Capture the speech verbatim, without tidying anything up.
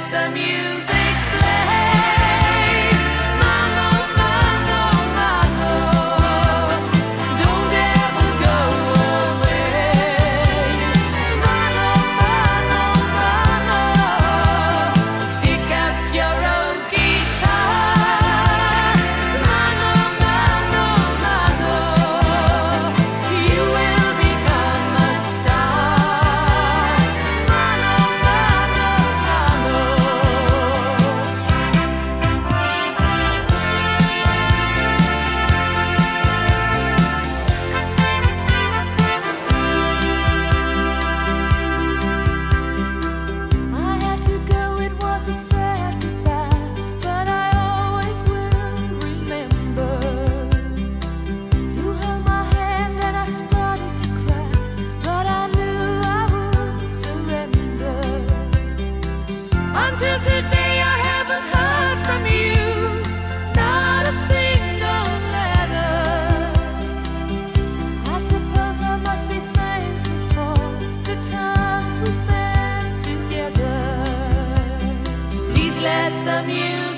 the music play. Mano, mano, mano, don't ever go away. Mano, mano, mano, pick up your old guitar. Mano, mano, mano, you will become a star. Mano, mano, mano. I had to go, it was a sad goodbye, but I always will remember. You held my hand and I started to cry, but I knew I would surrender. Until today I haven't heard from you, not a single letter. I suppose I must be thankful for the times we spent together. Please let the music